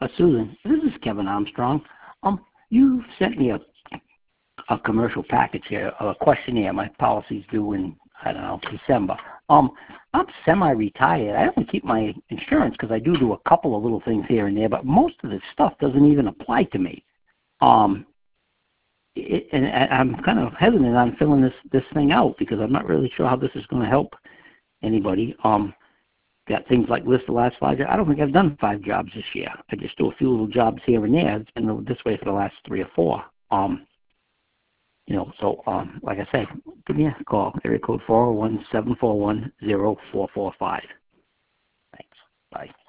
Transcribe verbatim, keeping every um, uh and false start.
Uh, Susan, this is Kevin Armstrong. Um, you sent me a, a commercial package here, a questionnaire. My policy's due in, I don't know, December. Um, I'm semi-retired. I don't keep my insurance because I do do a couple of little things here and there, but most of this stuff doesn't even apply to me. Um, it, and I'm kind of hesitant on filling this, this thing out because I'm not really sure how this is going to help anybody. Um, got things like list the last five jobs. I don't think I've done five jobs this year. I just do a few little jobs here and there. It's been this way for the last three or four. Um, you know, so um, like I say, give me a call. Area code four oh one, seven four one, oh four four five. Thanks. Bye.